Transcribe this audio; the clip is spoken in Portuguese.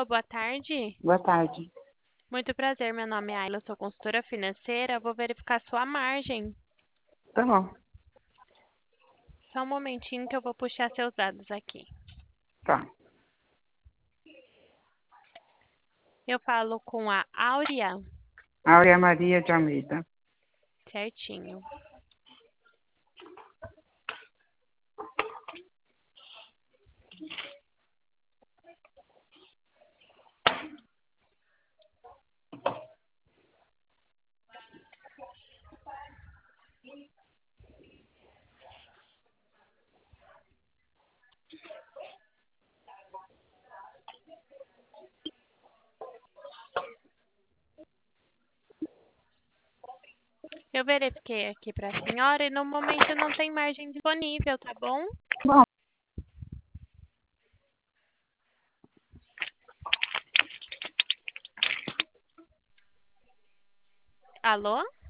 boa tarde. Boa tarde. Muito prazer, meu nome é Ayla, eu sou consultora financeira. Vou verificar sua margem. Tá bom. Só um momentinho que eu vou puxar seus dados aqui. Tá. Eu falo com a Áurea, Áurea Maria de Almeida. certinho. Eu verifiquei aqui para a senhora e no momento não tem margem disponível, tá bom? Bom, Alô?